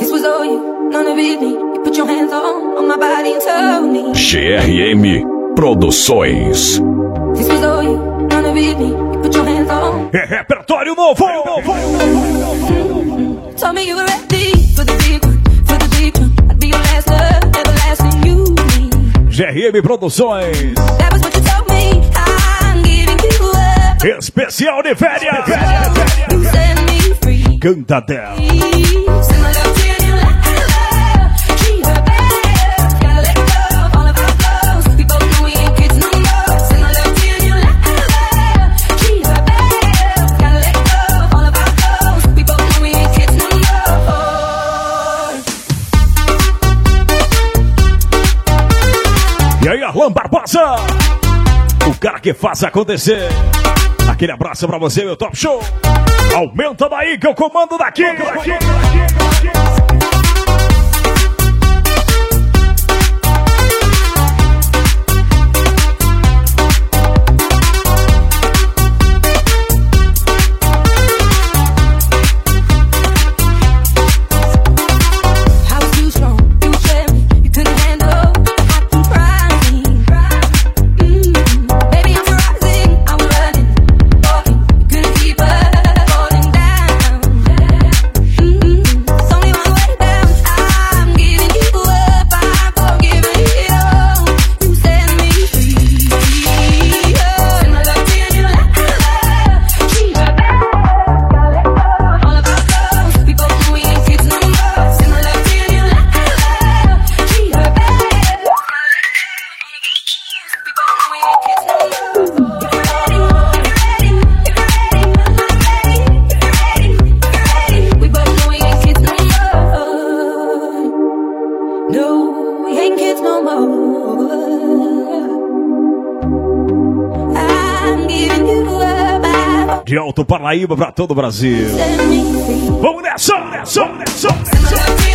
GRM Produções. É repertório novo. GRM Produções. Especial de férias. Canta dela. E aí, Arlan Barbosa, o cara que faz acontecer. Aquele abraço pra você, meu Top Show. Aumenta daí que eu comando daqui. De Alto Parnaíba pra todo o Brasil. Vamos nessa, nessa, nessa, nessa.